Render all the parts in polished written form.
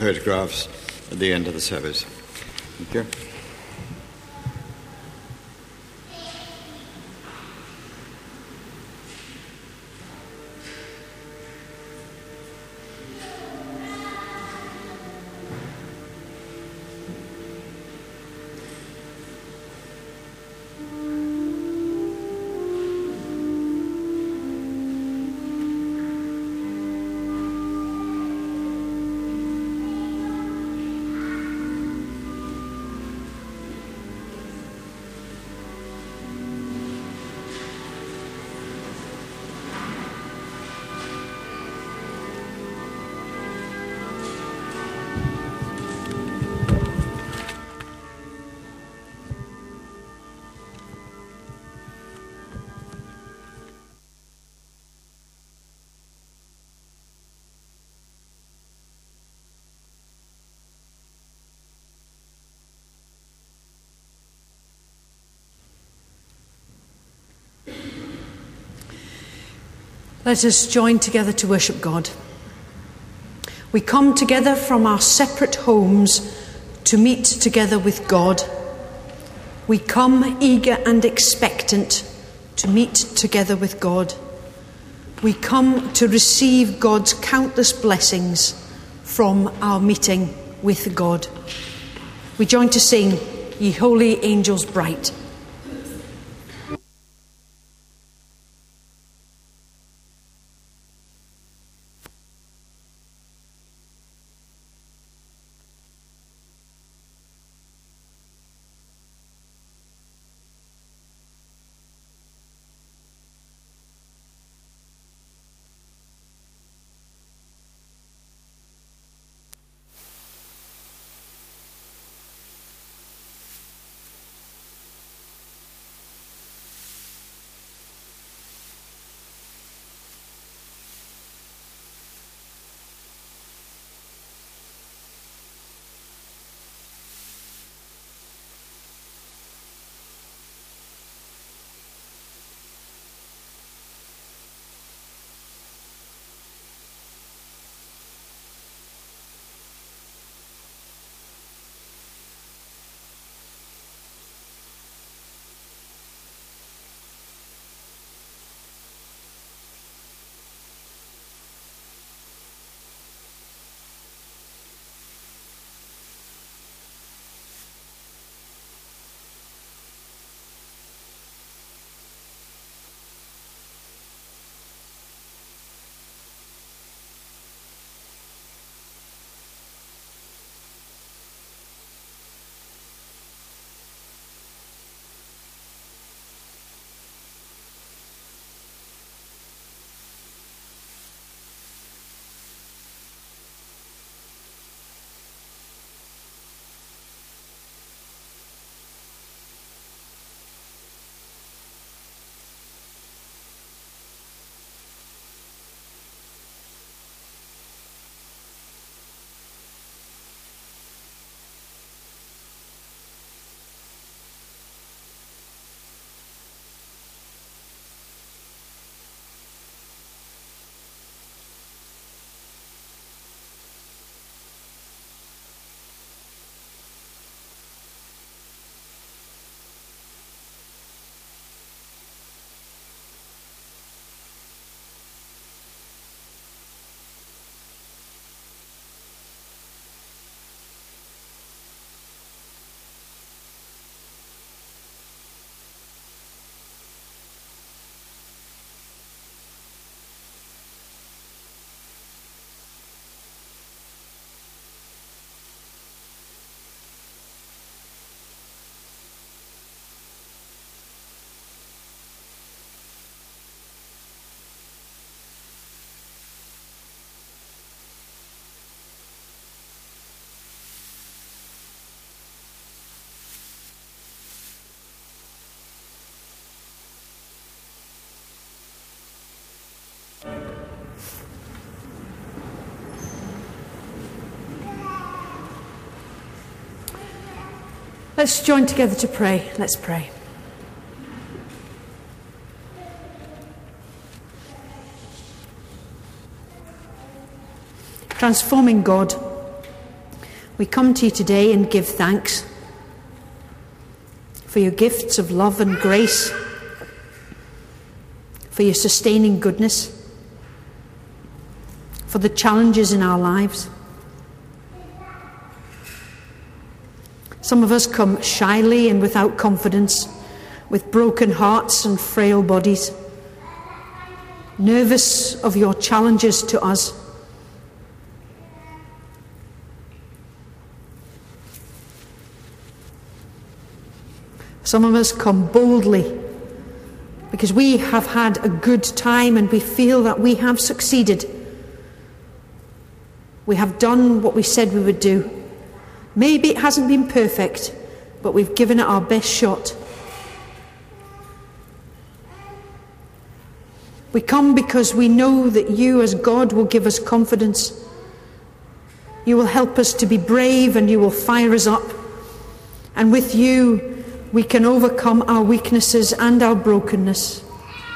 photographs at the end of the service. Thank you. Let us join together to worship God. We come together from our separate homes to meet together with God. We come eager and expectant to meet together with God. We come to receive God's countless blessings from our meeting with God. We join to sing, Ye Holy Angels Bright. Let's join together to pray. Let's pray. Transforming God, We come to you today and give thanks for your gifts of love and grace, for your sustaining goodness, for the challenges in our lives. Some of us come shyly and without confidence, with broken hearts and frail bodies, nervous of your challenges to us. Some of us come boldly because we have had a good time and we feel that we have succeeded. We have done what we said we would do. Maybe it hasn't been perfect, but we've given it our best shot. We come because we know that you as God will give us confidence. You will help us to be brave and you will fire us up. And with you, we can overcome our weaknesses and our brokenness.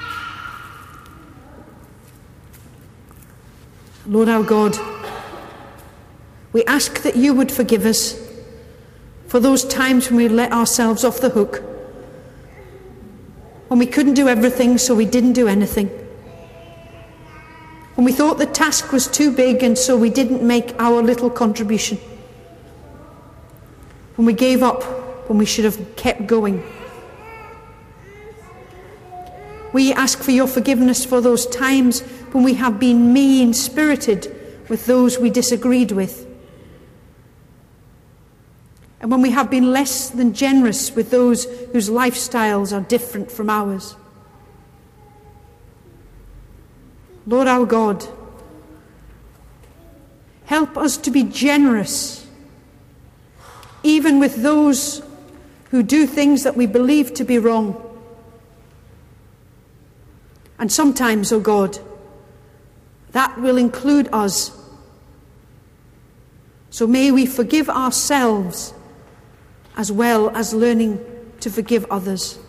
Lord our God, we ask that you would forgive us for those times when we let ourselves off the hook, when we couldn't do everything so we didn't do anything, when we thought the task was too big and so we didn't make our little contribution, when we gave up when we should have kept going. We ask for your forgiveness for those times when we have been mean-spirited with those we disagreed with, and when we have been less than generous with those whose lifestyles are different from ours. Lord our God, help us to be generous, even with those who do things that we believe to be wrong. And sometimes, oh God, that will include us. So may we forgive ourselves as well as learning to forgive others.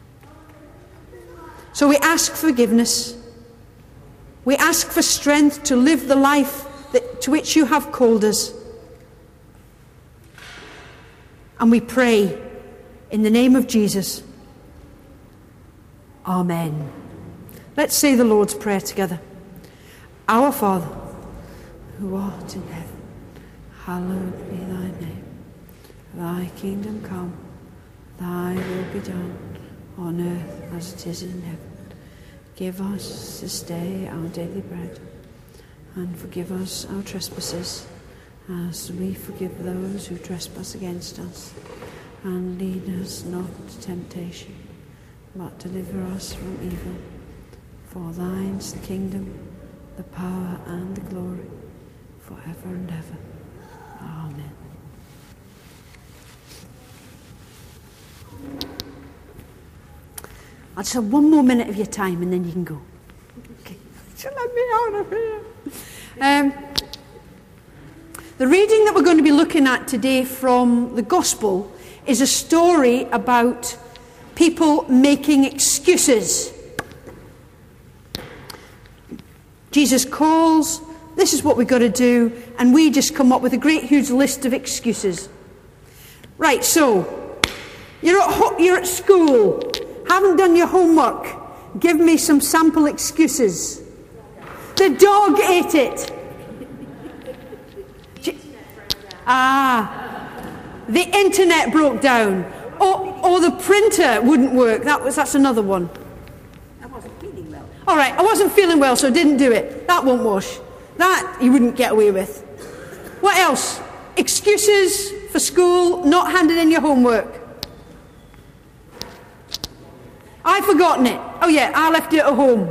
So we ask forgiveness. We ask for strength to live the life to which you have called us. And we pray in the name of Jesus. Amen. Let's say the Lord's Prayer together. Our Father, who art in heaven, hallowed be thy name. Thy kingdom come, thy will be done, on earth as it is in heaven. Give us this day our daily bread, and forgive us our trespasses, as we forgive those who trespass against us. And lead us not to temptation, but deliver us from evil. For thine is the kingdom, the power, and the glory, forever and ever. Amen. I'll just have one more minute of your time and then you can go. Okay. So let me out of here. The reading that we're going to be looking at today from the Gospel is a story about people making excuses. Jesus calls, this is what we've got to do, and we just come up with a great huge list of excuses. Right, so, you're at school, haven't done your homework, give me some sample excuses. The dog ate it. The internet broke down. Or the printer wouldn't work. That's another one. I wasn't feeling well. All right, I wasn't feeling well, so I didn't do it. That won't wash. That you wouldn't get away with. What else? Excuses for school, not handing in your homework. I've forgotten it. Oh yeah, I left it at home.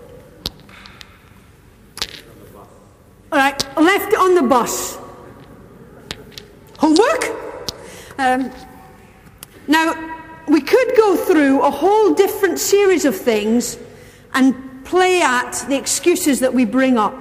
All right, I left it on the bus. Homework? Now, we could go through a whole different series of things and play at the excuses that we bring up.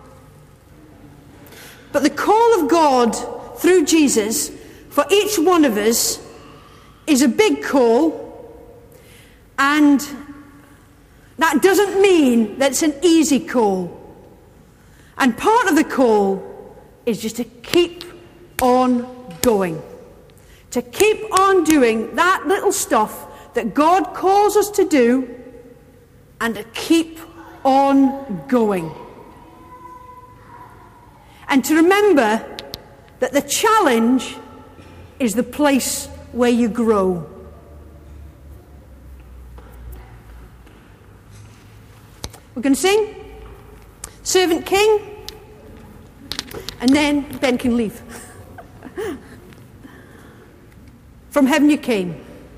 But the call of God through Jesus for each one of us is a big call, and that doesn't mean that it's an easy call. And part of the call is just to keep on going. To keep on doing that little stuff that God calls us to do, and to keep on going. And to remember that the challenge is the place where you grow. We're going to sing Servant King, and then Ben can leave. From Heaven You Came.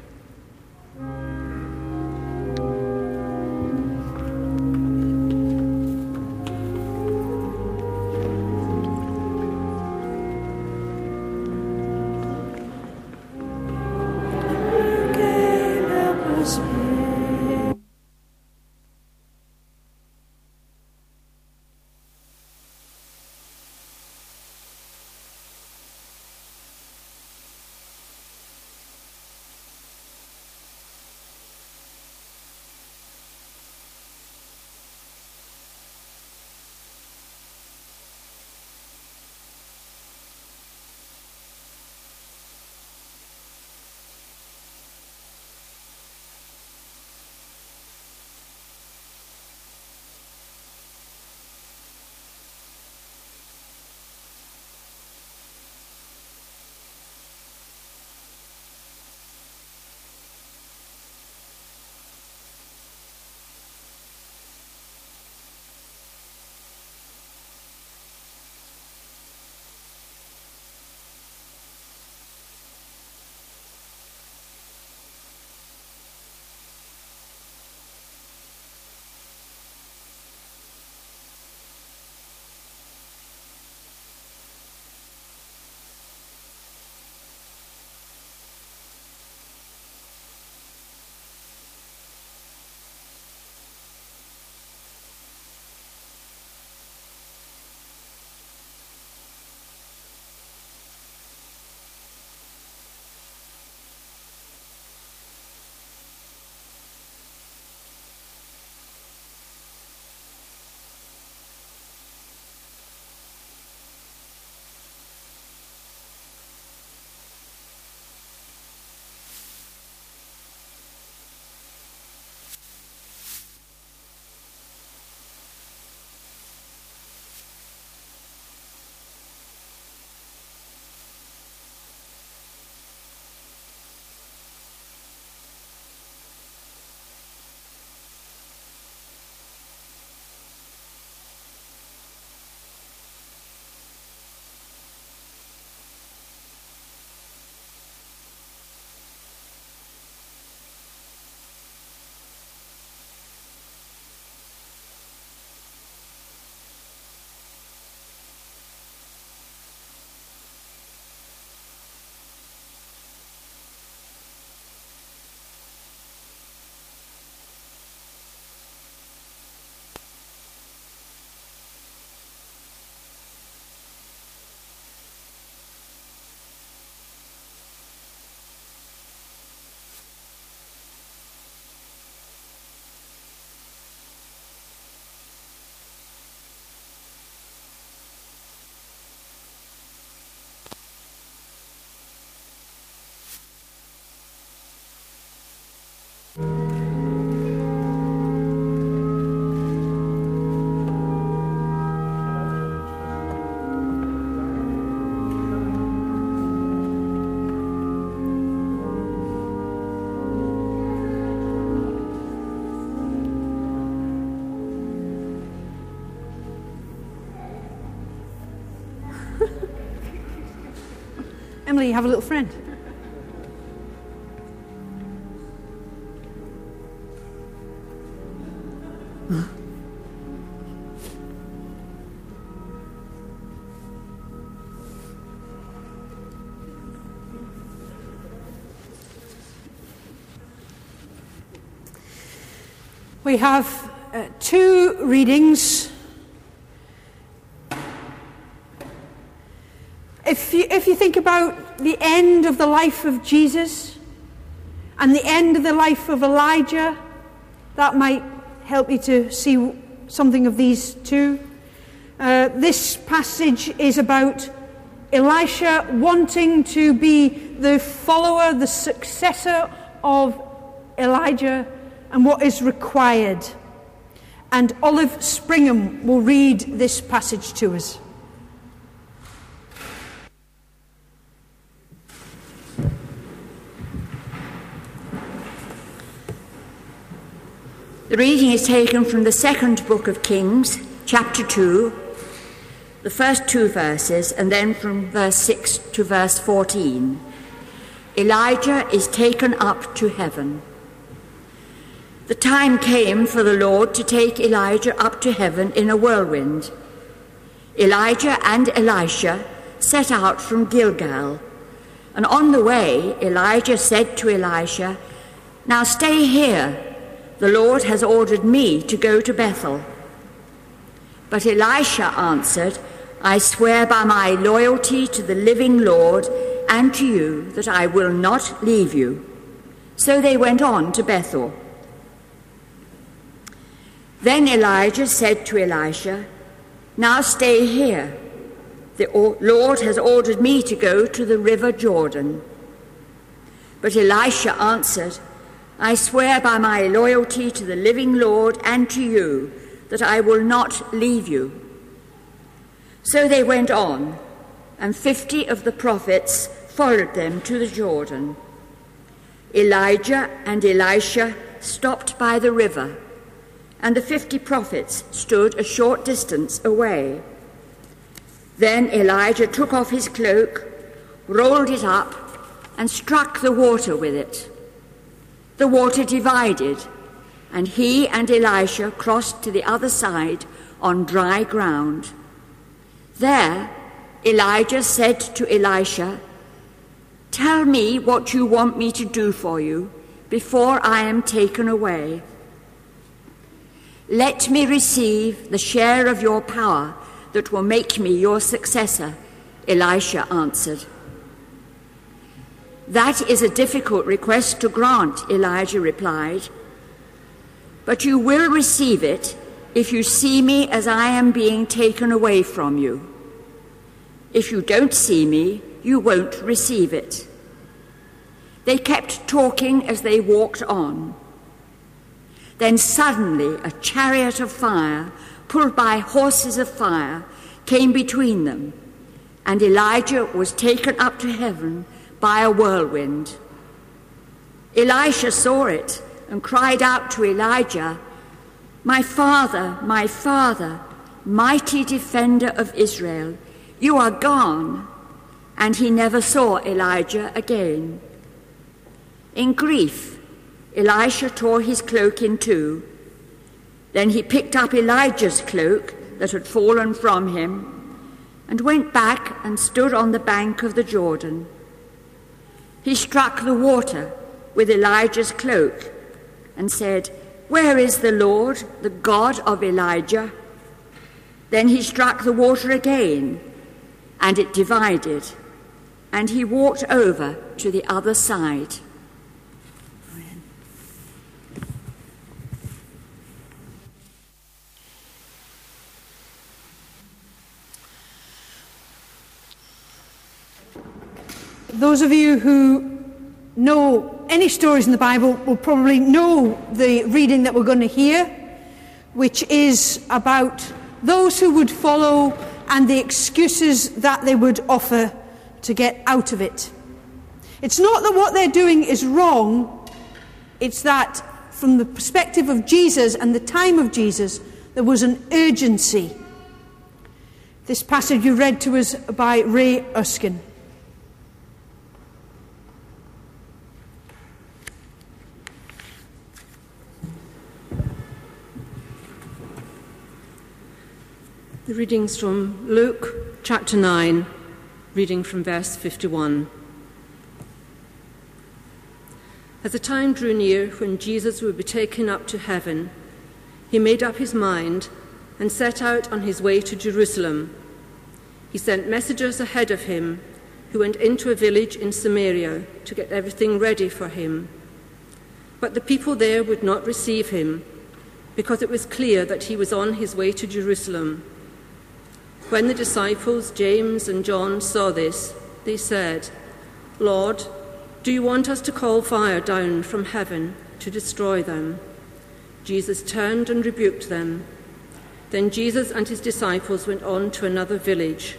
Emily, you have a little friend. We have two readings. If you think about the end of the life of Jesus and the end of the life of Elijah, that might help you to see something of these two. This passage is about Elisha wanting to be the follower, the successor of Elijah, and what is required. And Olive Springham will read this passage to us. The reading is taken from the second book of Kings, chapter 2, the first 2 verses, and then from verse 6 to verse 14. Elijah is taken up to heaven. The time came for the Lord to take Elijah up to heaven in a whirlwind. Elijah and Elisha set out from Gilgal, and on the way Elijah said to Elisha, "Now stay here. The Lord has ordered me to go to Bethel." But Elisha answered, "I swear by my loyalty to the living Lord and to you that I will not leave you." So they went on to Bethel. Then Elijah said to Elisha, "Now stay here. The Lord has ordered me to go to the river Jordan." But Elisha answered, "I swear by my loyalty to the living Lord and to you that I will not leave you." So they went on, and 50 of the prophets followed them to the Jordan. Elijah and Elisha stopped by the river, and the 50 prophets stood a short distance away. Then Elijah took off his cloak, rolled it up, and struck the water with it. The water divided, and he and Elisha crossed to the other side on dry ground. There, Elijah said to Elisha, "Tell me what you want me to do for you before I am taken away." "Let me receive the share of your power that will make me your successor," Elisha answered. "That is a difficult request to grant," Elijah replied. "But you will receive it if you see me as I am being taken away from you. If you don't see me, you won't receive it." They kept talking as they walked on. Then suddenly a chariot of fire, pulled by horses of fire, came between them, and Elijah was taken up to heaven by a whirlwind. Elisha saw it and cried out to Elijah, my father, mighty defender of Israel, you are gone." And he never saw Elijah again. In grief, Elisha tore his cloak in two. Then he picked up Elijah's cloak that had fallen from him and went back and stood on the bank of the Jordan. He struck the water with Elijah's cloak and said, "Where is the Lord, the God of Elijah?" Then he struck the water again, and it divided, and he walked over to the other side. Those of you who know any stories in the Bible will probably know the reading that we're going to hear, which is about those who would follow and the excuses that they would offer to get out of it. It's not that what they're doing is wrong, it's that from the perspective of Jesus and the time of Jesus, there was an urgency. This passage you read to us by Ray Erskine. The readings from Luke chapter 9, reading from verse 51. As the time drew near when Jesus would be taken up to heaven, he made up his mind and set out on his way to Jerusalem. He sent messengers ahead of him who went into a village in Samaria to get everything ready for him. But the people there would not receive him because it was clear that he was on his way to Jerusalem. When the disciples, James and John, saw this, they said, "Lord, do you want us to call fire down from heaven to destroy them?" Jesus turned and rebuked them. Then Jesus and his disciples went on to another village.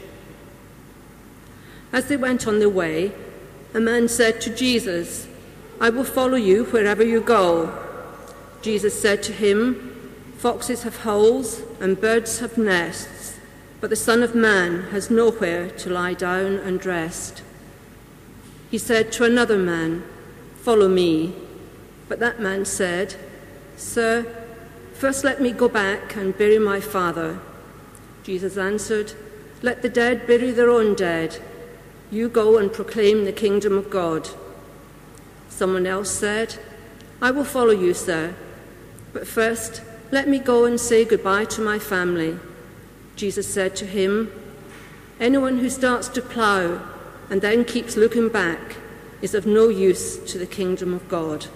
As they went on their way, a man said to Jesus, "I will follow you wherever you go." Jesus said to him, "Foxes have holes and birds have nests, but the Son of Man has nowhere to lie down and rest." He said to another man, "Follow me." But that man said, "Sir, first let me go back and bury my father." Jesus answered, "Let the dead bury their own dead. You go and proclaim the kingdom of God." Someone else said, "I will follow you, sir, but first let me go and say goodbye to my family." Jesus said to him, "Anyone who starts to plough and then keeps looking back is of no use to the kingdom of God."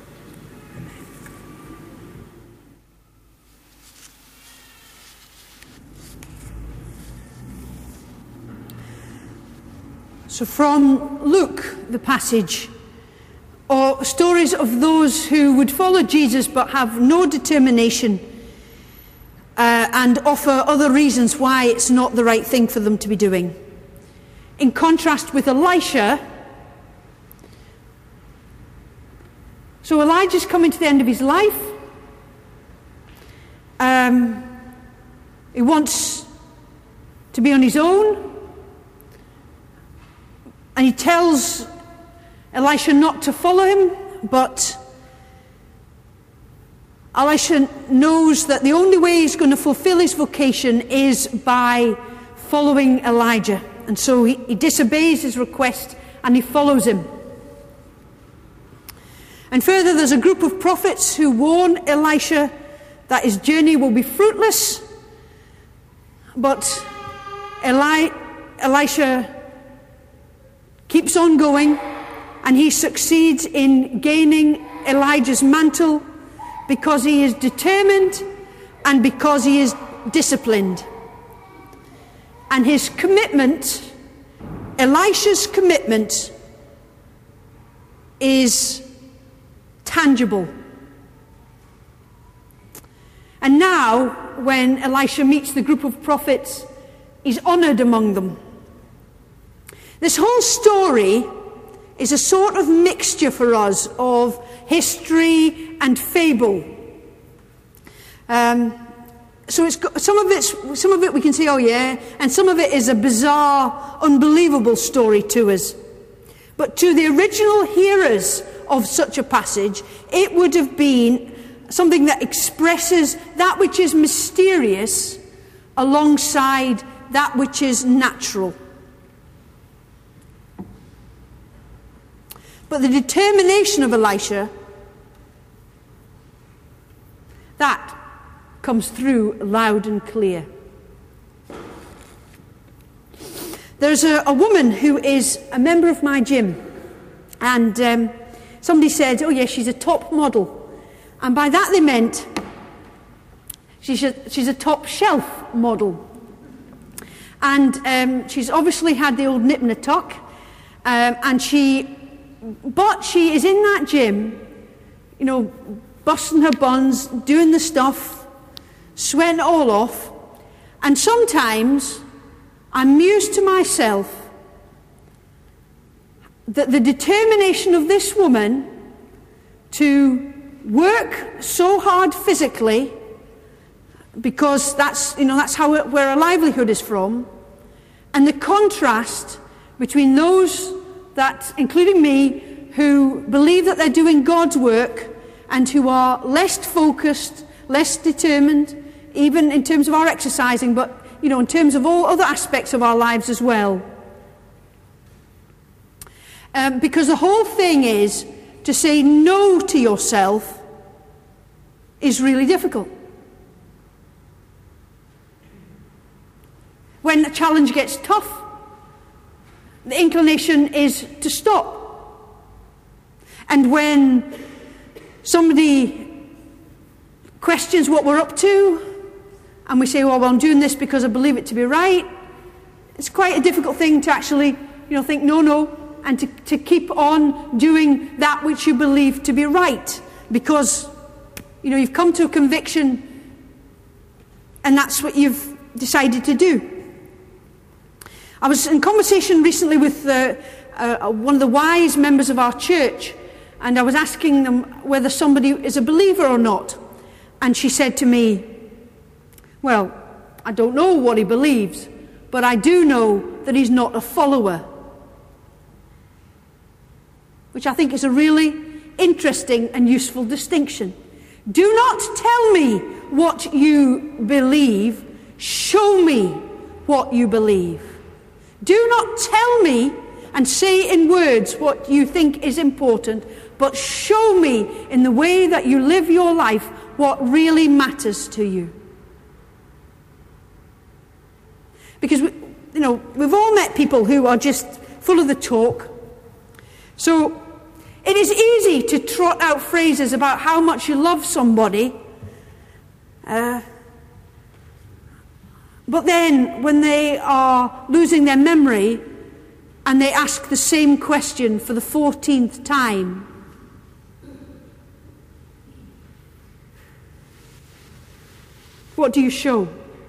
So from Luke, the passage, or stories of those who would follow Jesus but have no determination and offer other reasons why it's not the right thing for them to be doing. In contrast with Elisha, so Elijah's coming to the end of his life. He wants to be on his own. And he tells Elisha not to follow him, but Elisha knows that the only way he's going to fulfill his vocation is by following Elijah. And so he disobeys his request and he follows him. And further, there's a group of prophets who warn Elisha that his journey will be fruitless, but Elisha keeps on going, and he succeeds in gaining Elijah's mantle because he is determined and because he is disciplined. And his commitment, Elisha's commitment, is tangible. And now, when Elisha meets the group of prophets, he's honoured among them. This whole story is a sort of mixture for us of history and fable. So it's got, some of it we can say, oh yeah, and some of it is a bizarre, unbelievable story to us. But to the original hearers of such a passage, it would have been something that expresses that which is mysterious alongside that which is natural. But the determination of Elisha, that comes through loud and clear. There's a woman who is a member of my gym, and somebody said, oh yes, she's a top model. And by that they meant she's a top shelf model. And she's obviously had the old nip and a tuck, but she is in that gym, you know, busting her buns, doing the stuff, sweating it all off. And sometimes I'm mused to myself that the determination of this woman to work so hard physically, because that's where her livelihood is from, and the contrast between those that, including me, who believe that they're doing God's work and who are less focused, less determined, even in terms of our exercising, but in terms of all other aspects of our lives as well. Because the whole thing is, to say no to yourself is really difficult. When the challenge gets tough, the inclination is to stop. And when somebody questions what we're up to, and we say, oh, well, I'm doing this because I believe it to be right, it's quite a difficult thing to actually, think no, and to keep on doing that which you believe to be right, because, you've come to a conviction and that's what you've decided to do. I was in conversation recently with one of the wise members of our church, and I was asking them whether somebody is a believer or not. And she said to me, well, I don't know what he believes, but I do know that he's not a follower. Which I think is a really interesting and useful distinction. Do not tell me what you believe, show me what you believe. Do not tell me and say in words what you think is important, but show me in the way that you live your life what really matters to you. Because we've all met people who are just full of the talk. So it is easy to trot out phrases about how much you love somebody, but then when they are losing their memory and they ask the same question for the 14th time, what do you show?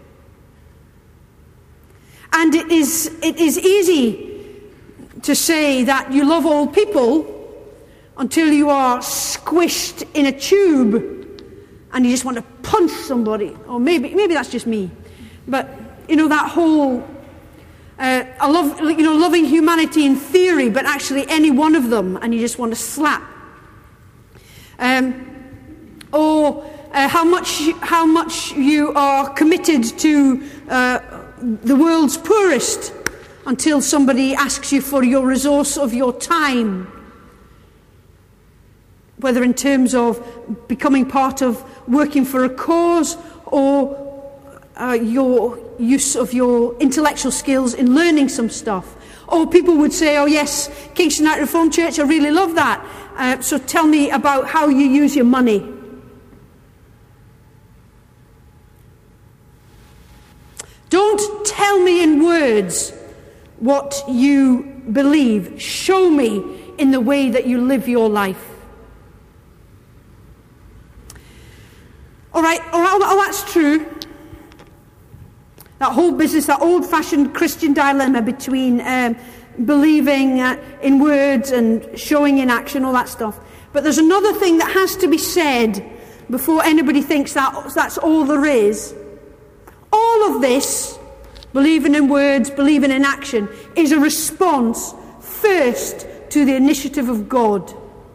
And it is easy to say that you love all people until you are squished in a tube and you just want to punch somebody. Or maybe that's just me. But, that whole, I love, loving humanity in theory, but actually any one of them, and you just want to slap. Or how much you are committed to the world's poorest until somebody asks you for your resource of your time. Whether in terms of becoming part of working for a cause or your use of your intellectual skills in learning some stuff. Or people would say, oh yes, Kingston United Reformed Church, I really love that. So tell me about how you use your money. Don't tell me in words what you believe. Show me in the way that you live your life. All right, that's true. That whole business, that old-fashioned Christian dilemma between believing in words and showing in action, all that stuff. But there's another thing that has to be said before anybody thinks that that's all there is. All of this, believing in words, believing in action, is a response first to the initiative of God.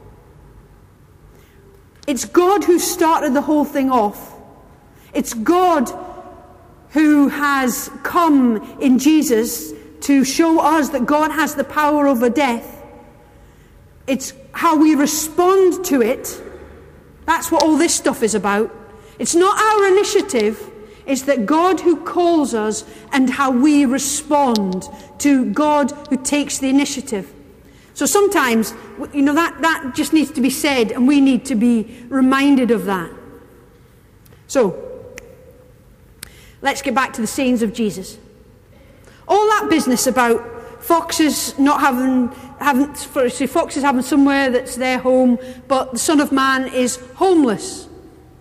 It's God who started the whole thing off. It's God who has come in Jesus to show us that God has the power over death. It's how we respond to it. That's what all this stuff is about. It's not our initiative. It's that God who calls us and how we respond to God who takes the initiative. So sometimes, that just needs to be said, and we need to be reminded of that. So, let's get back to the sayings of Jesus. All that business about foxes foxes having somewhere that's their home, but the Son of Man is homeless.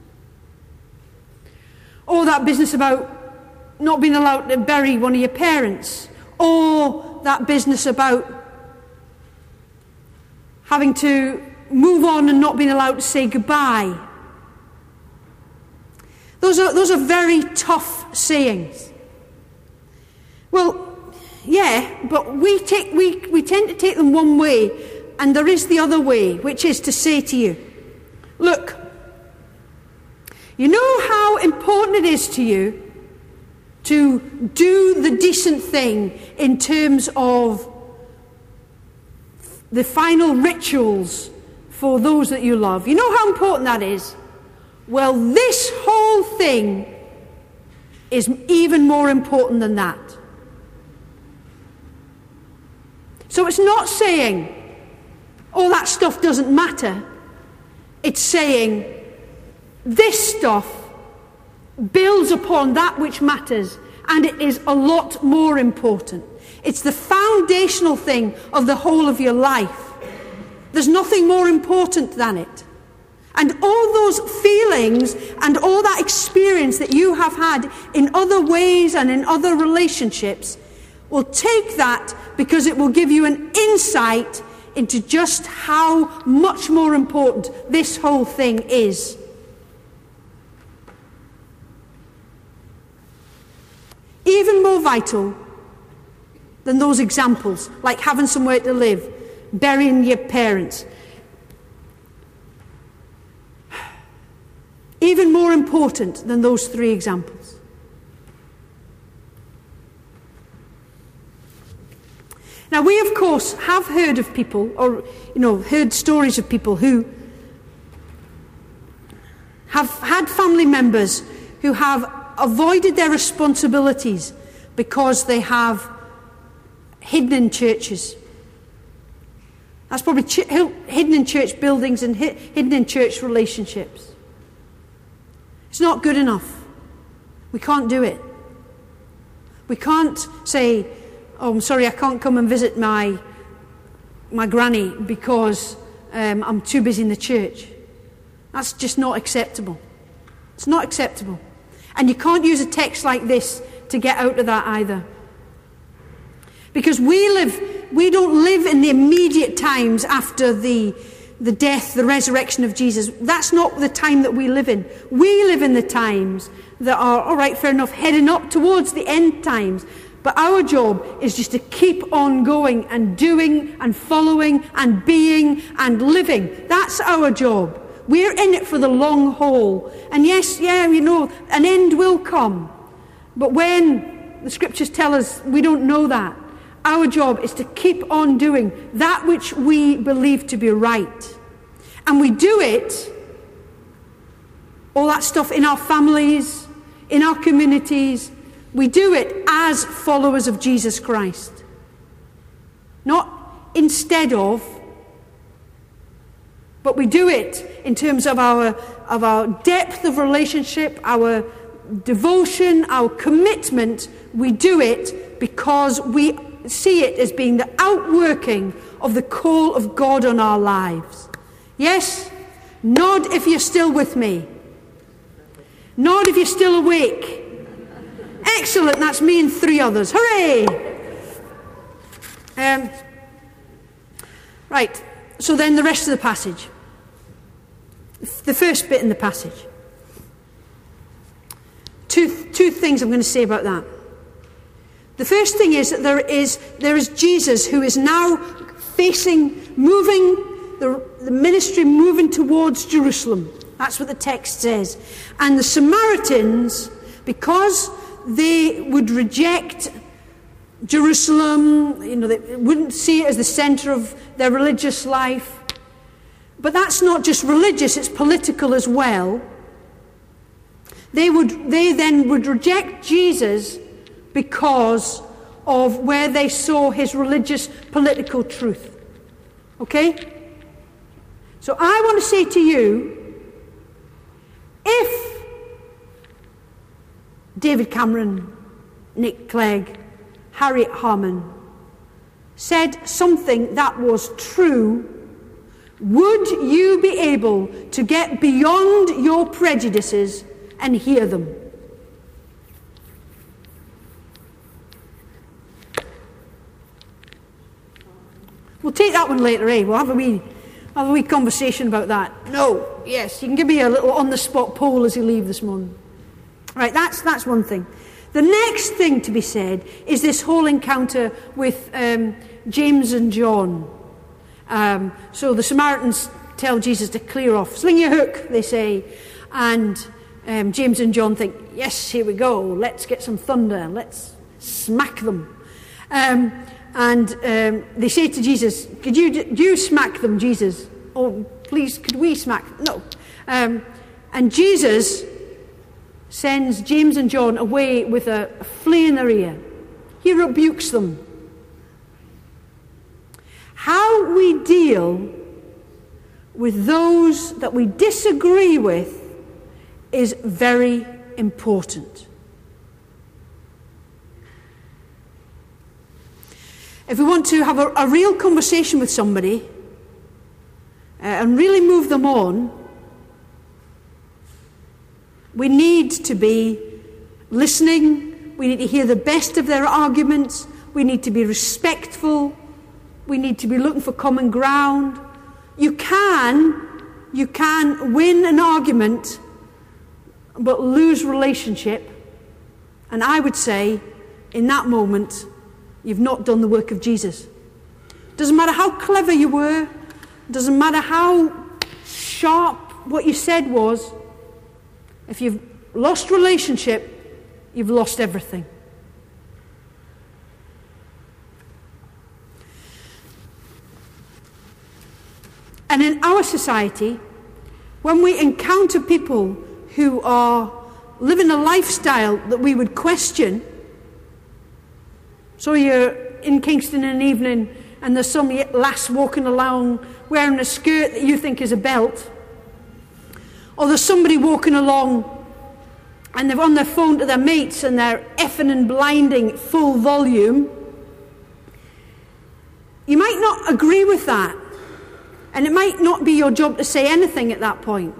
All that business about not being allowed to bury one of your parents. Or that business about having to move on and not being allowed to say goodbye. Those are very tough sayings. Well, yeah, but we tend to take them one way, and there is the other way, which is to say to you, look, you know how important it is to you to do the decent thing in terms of the final rituals for those that you love. You know how important that is? Well, this whole thing is even more important than that. So it's not saying, oh, that stuff doesn't matter. It's saying, this stuff builds upon that which matters, and it is a lot more important. It's the foundational thing of the whole of your life. There's nothing more important than it. And all those feelings and all that experience that you have had in other ways and in other relationships will take that, because it will give you an insight into just how much more important this whole thing is. Even more vital than those examples, like having somewhere to live, burying your parents. Even more important than those three examples. Now, we of course have heard of people, or heard stories of people who have had family members who have avoided their responsibilities because they have hidden in churches. That's probably hidden in church buildings and hidden in church relationships. It's not good enough. We can't do it. We can't say, "Oh, I'm sorry, I can't come and visit my granny because I'm too busy in the church." That's just not acceptable. It's not acceptable. And you can't use a text like this to get out of that either. Because we don't live in the immediate times after the death, the resurrection of Jesus. That's not the time that we live in. We live in the times that are, all right, fair enough, heading up towards the end times. But our job is just to keep on going and doing and following and being and living. That's our job. We're in it for the long haul. And yes, an end will come. But when the scriptures tell us we don't know that, our job is to keep on doing that which we believe to be right. And we do it, all that stuff, in our families, in our communities. We do it as followers of Jesus Christ. Not instead of, but we do it in terms of our depth of relationship, our devotion, our commitment. We do it because we see it as being the outworking of the call of God on our lives. Yes? Nod if you're still with me. Nod if you're still awake. Excellent, that's me and 3 others. Hooray! Right, so then the rest of the passage. The first bit in the passage. Two things I'm going to say about that. The first thing is that there is Jesus who is now moving the ministry, moving towards Jerusalem. That's what the text says. And the Samaritans, because they would reject Jerusalem, they wouldn't see it as the centre of their religious life. But that's not just religious, it's political as well. They then would reject Jesus because of where they saw his religious political truth. Okay? So I want to say to you, if David Cameron, Nick Clegg, Harriet Harman said something that was true, would you be able to get beyond your prejudices and hear them? We'll take that one later, eh? We'll have a wee conversation about that. No, yes, you can give me a little on-the-spot poll as you leave this morning. Right, that's one thing. The next thing to be said is this whole encounter with James and John. So the Samaritans tell Jesus to clear off. Sling your hook, they say. And James and John think, yes, here we go. Let's get some thunder. Let's smack them. And they say to Jesus, do you smack them, Jesus? Oh, please, could we smack them? No. And Jesus sends James and John away with a flea in their ear. He rebukes them. How we deal with those that we disagree with is very important. If we want to have a real conversation with somebody and really move them on, we need to be listening. We need to hear the best of their arguments. We need to be respectful. We need to be looking for common ground. You can win an argument but lose relationship. And I would say, in that moment, you've not done the work of Jesus. Doesn't matter how clever you were. Doesn't matter how sharp what you said was. If you've lost relationship, you've lost everything. And in our society, when we encounter people who are living a lifestyle that we would question, so you're in Kingston in an evening and there's some lass walking along wearing a skirt that you think is a belt, or there's somebody walking along and they're on their phone to their mates and they're effing and blinding at full volume, you might not agree with that. And it might not be your job to say anything at that point.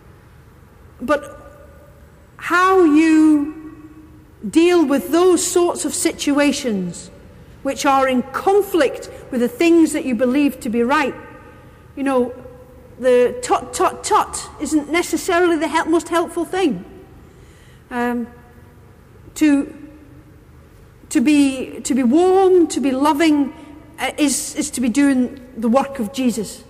But how you deal with those sorts of situations which are in conflict with the things that you believe to be right. You know, the tut, tut, tut isn't necessarily the most helpful thing. To be warm, to be loving, is to be doing the work of Jesus.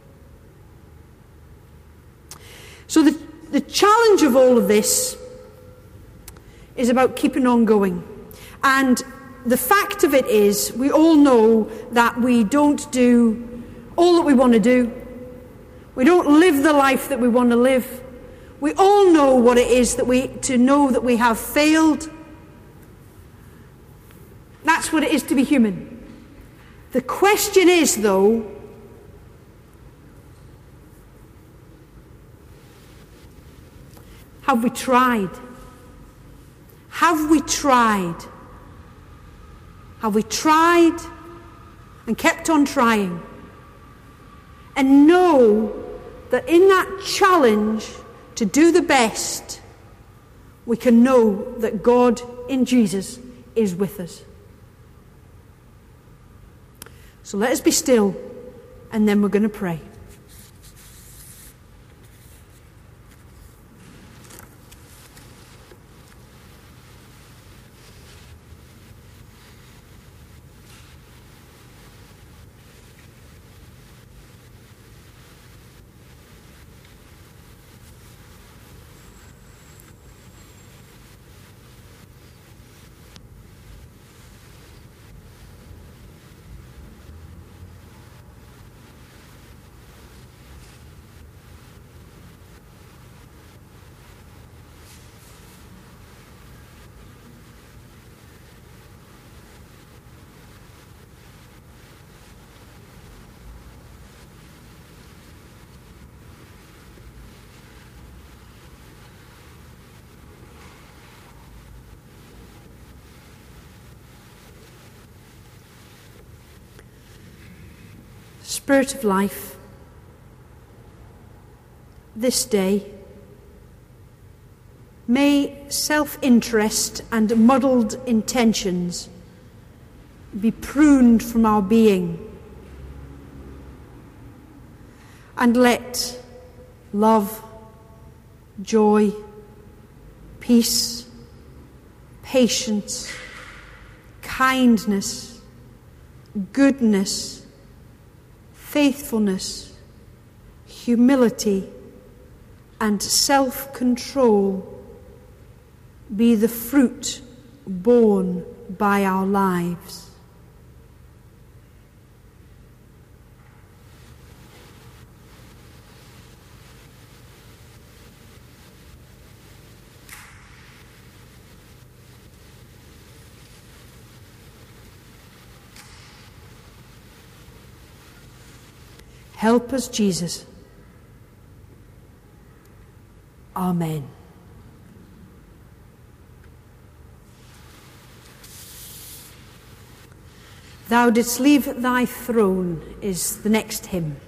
So the challenge of all of this is about keeping on going. And the fact of it is, we all know that we don't do all that we want to do. We don't live the life that we want to live. We all know what it is to know that we have failed. That's what it is to be human. The question is, though, have we tried? Have we tried? Have we tried and kept on trying? And know that in that challenge to do the best, we can know that God in Jesus is with us. So let us be still, and then we're going to pray. Spirit of life, this day, may self-interest and muddled intentions be pruned from our being, and let love, joy, peace, patience, kindness, goodness, faithfulness, humility, and self-control be the fruit borne by our lives. Help us, Jesus. Amen. Thou didst leave thy throne is the next hymn.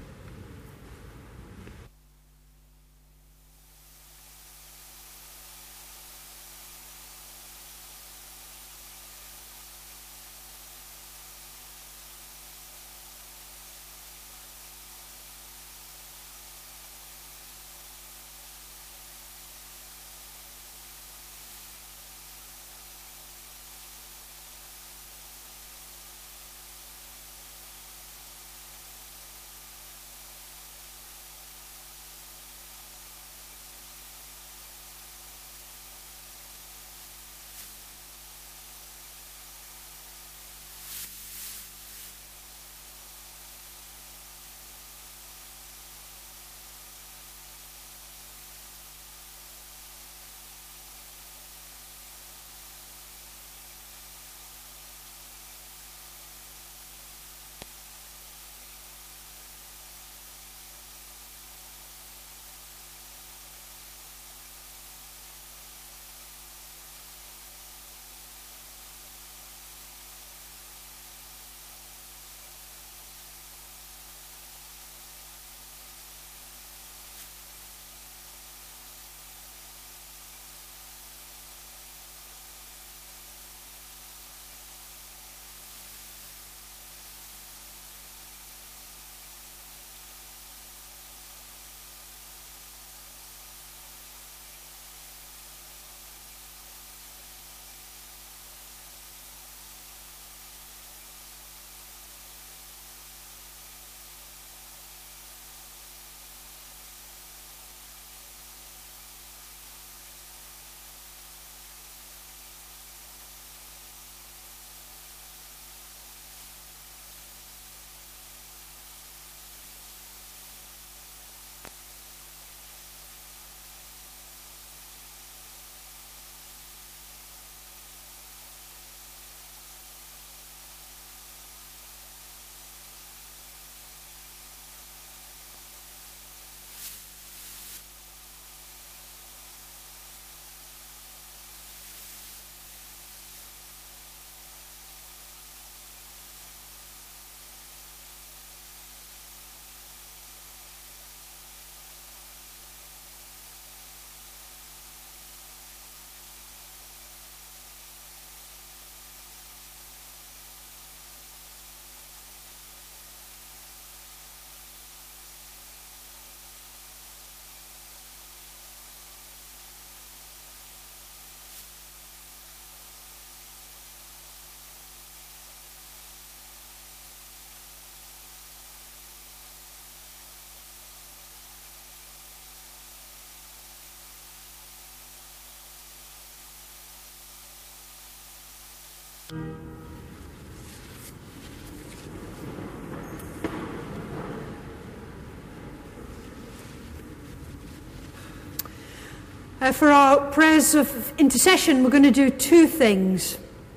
For our prayers of intercession, we're going to do two things.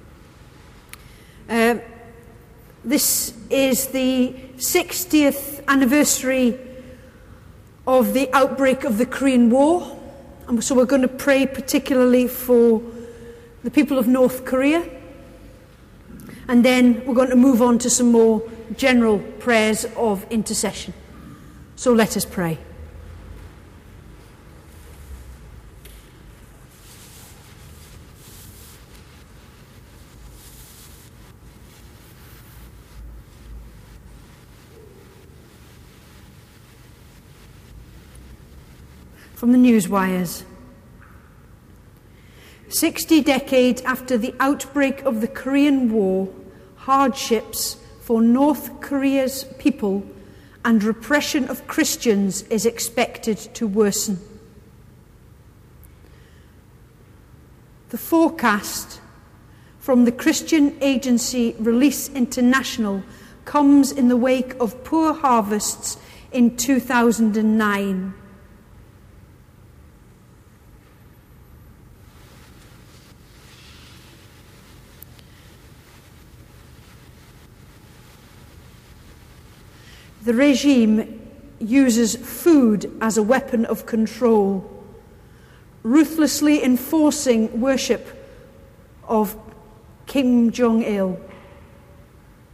This is the 60th anniversary of the outbreak of the Korean War, and so we're going to pray particularly for the people of North Korea, and then we're going to move on to some more general prayers of intercession. So let us pray. From the Newswires. 60 decades after the outbreak of the Korean War, hardships for North Korea's people and repression of Christians is expected to worsen. The forecast from the Christian agency Release International comes in the wake of poor harvests in 2009. The regime uses food as a weapon of control, ruthlessly enforcing worship of Kim Jong-il.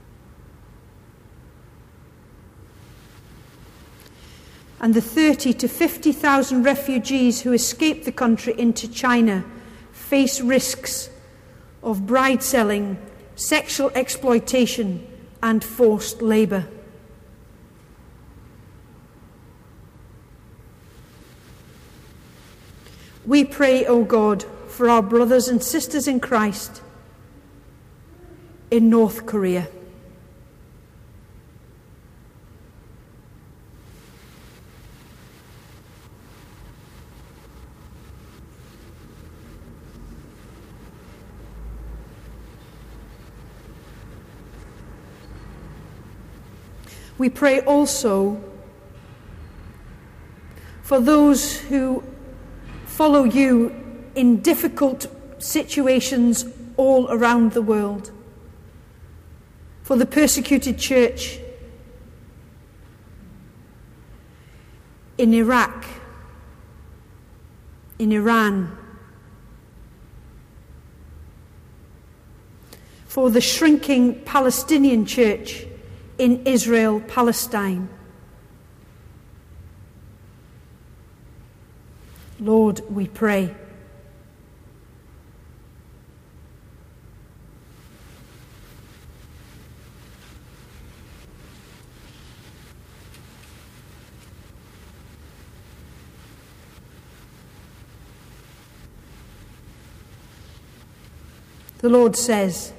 and the 30 to 50,000 refugees who escaped the country into China face risks of bride selling, sexual exploitation, and forced labour. We pray, O God, for our brothers and sisters in Christ in North Korea. We pray also for those who follow you in difficult situations all around the world, for the persecuted church in Iraq, in Iran, for the shrinking Palestinian church in Israel, Palestine. Lord, we pray. The Lord says,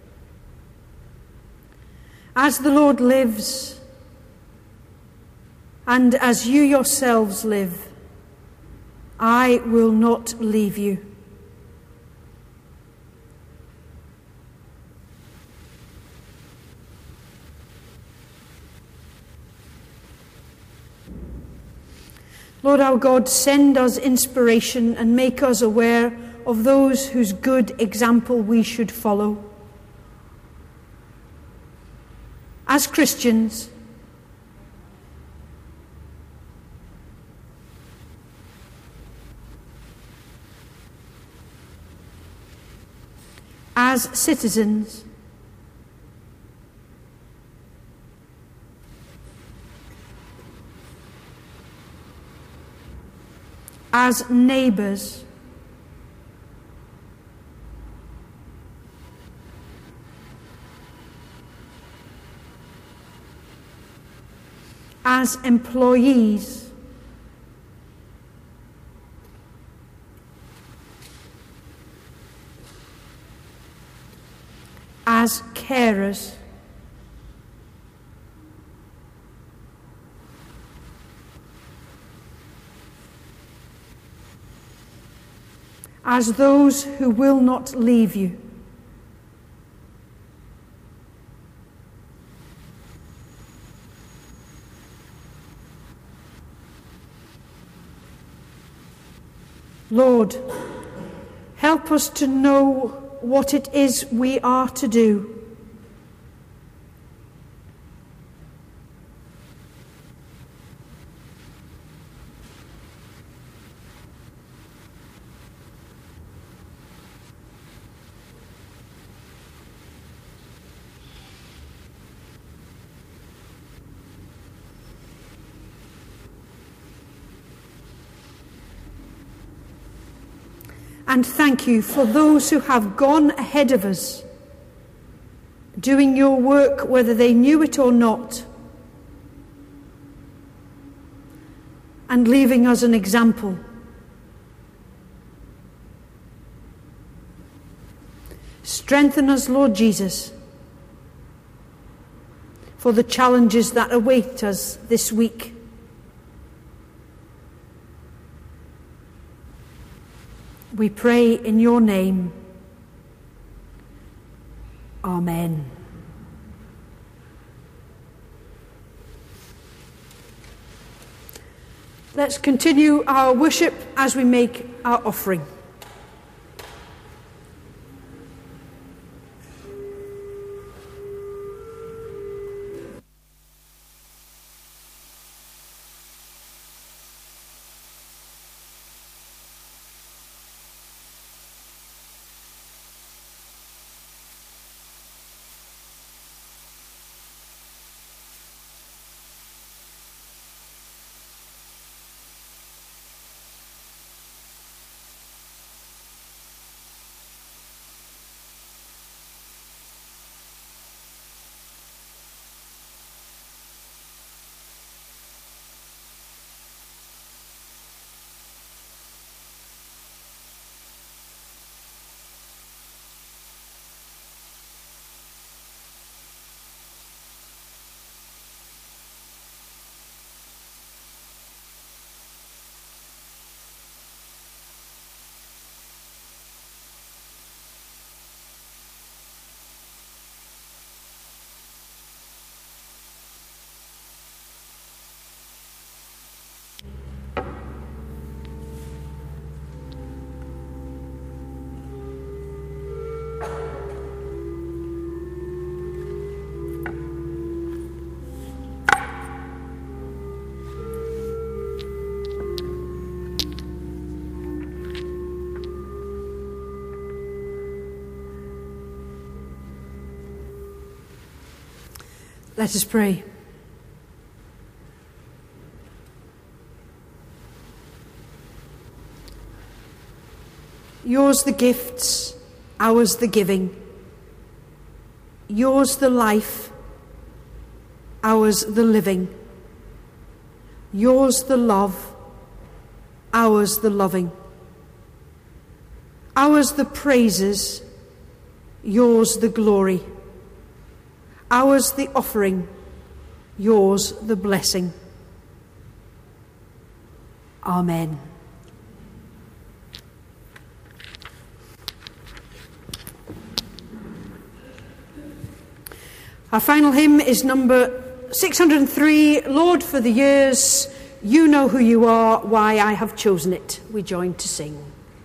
"As the Lord lives, and as you yourselves live, I will not leave you." Lord our God, send us inspiration and make us aware of those whose good example we should follow. As Christians, as citizens, as neighbours, as employees, as carers, as those who will not leave you. Lord, help us to know what it is we are to do. And thank you for those who have gone ahead of us, doing your work whether they knew it or not, and leaving us an example. Strengthen us, Lord Jesus, for the challenges that await us this week. We pray in your name. Amen. Let's continue our worship as we make our offering. Let us pray. Yours the gifts, ours the giving. Yours the life, ours the living. Yours the love, ours the loving. Ours the praises, yours the glory. Ours the offering, yours the blessing. Amen. Our final hymn is number 603, Lord, for the years, you know who you are, why I have chosen it. We join to sing.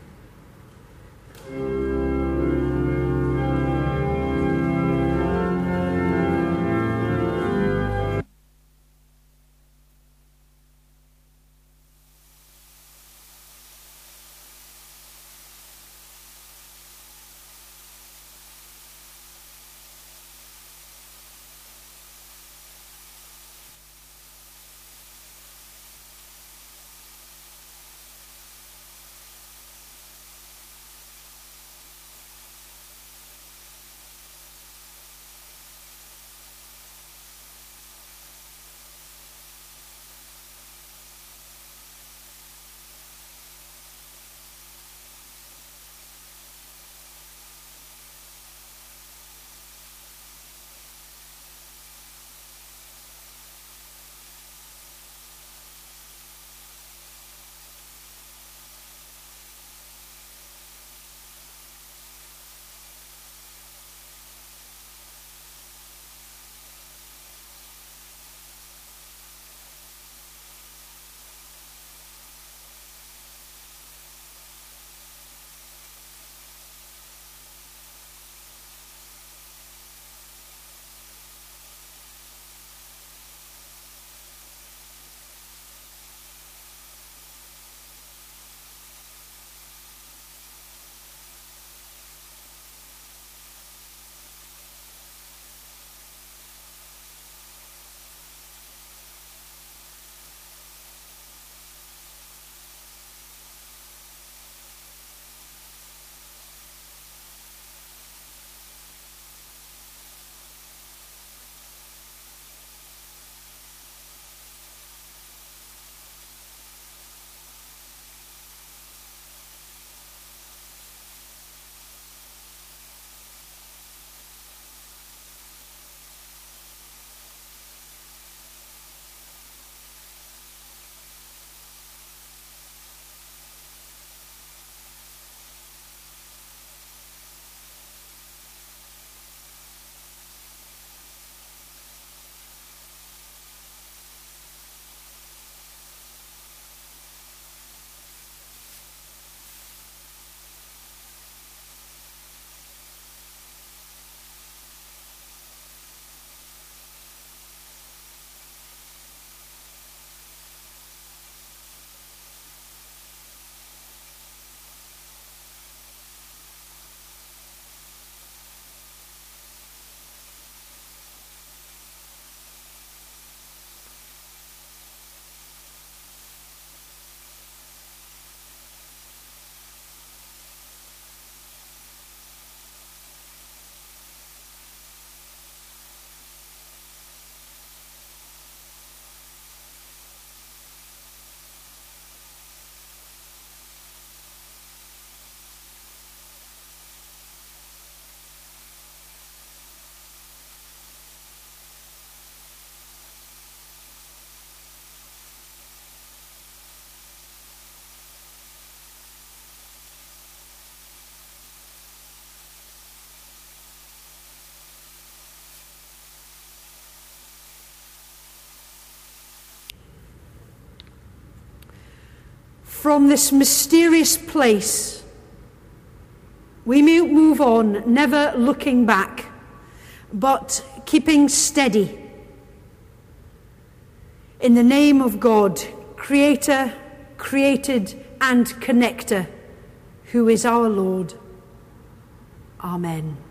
From this mysterious place, we move on, never looking back, but keeping steady. In the name of God, Creator, created and connector, who is our Lord. Amen.